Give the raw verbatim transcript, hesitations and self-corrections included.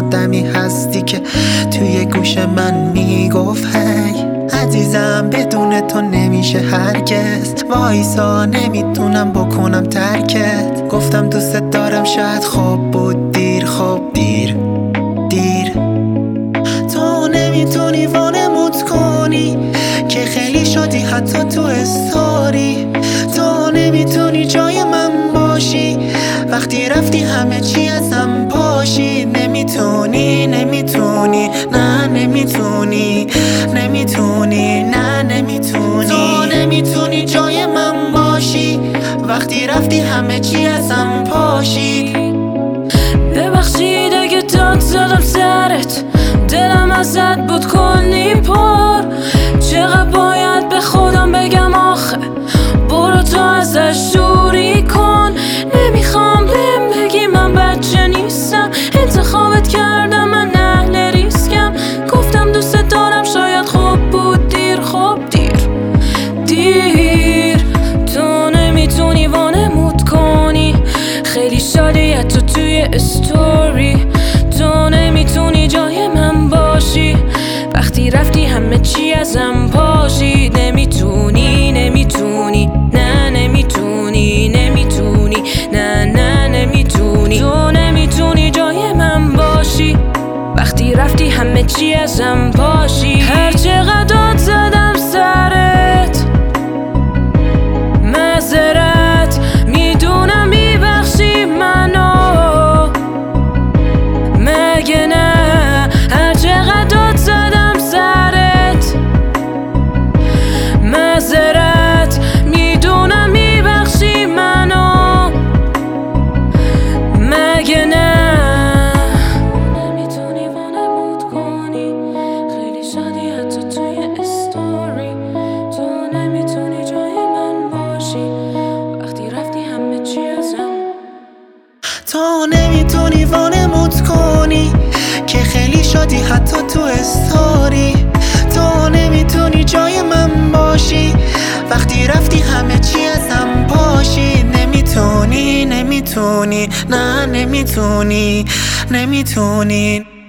آدمی هستی که توی گوش من میگفت هی عزیزم بدون تو نمیشه هرگز، وایسا نمیتونم بکنم ترکت. گفتم دوست دارم شاید خوب بود دیر، خوب دیر دیر. تو نمیتونی وانمود کنی که خیلی شدی حتی تو استوری. تو نمیتونی جای من باشی وقتی رفتی همه چی ازم پاشی. نمیتونی نمیتونی نه نمیتونی نمیتونی نه نمیتونی. تو نمیتونی جای من باشی وقتی رفتی همه چی ازم پاشی. ببخشید اگه داد زدم سرت، دلم ازت بود کلی پر. چقدر باید به خودم بگم آخه برو تو ازش دوری کن. نمیخوام بهم بگی من بچه نیستم، انتخابت کردم من اهل ریسکم. گفتم دوست دارم شاید خوب بود دیر، خوب دیر دیر. تو نمیتونی وانمود کنی خیلی شادی تو توی استوری. تو نمیتونی جای من باشی وقتی رفتی همه چی ازم پاشی. نمیتونی نمیتونی نه نمیتونی نمیتونی نه نه نمیتونی. تو نمیتونی جای من باشی وقتی رفتی همه چی ازم پاشی. هر چقدر داد زدم سرت معذرت میدونم میبخشی منو مگه نه؟ هر چقدر داد زدم سرت معذرت میدونم میبخشی منو مگه نه؟ نمیتونی وانمود کنی خیلی شادی حتی توی استوری. تو نمیتونی جای من باشی وقتی رفتی همه چی ازم. تو نمیتونی وانمود کنی که خیلی شدی حتی تو استوری. تو نمیتونی جای من باشی وقتی رفتی همه چی ازم پاشی. نمیتونی نمیتونی نه نمیتونی نمیتونی.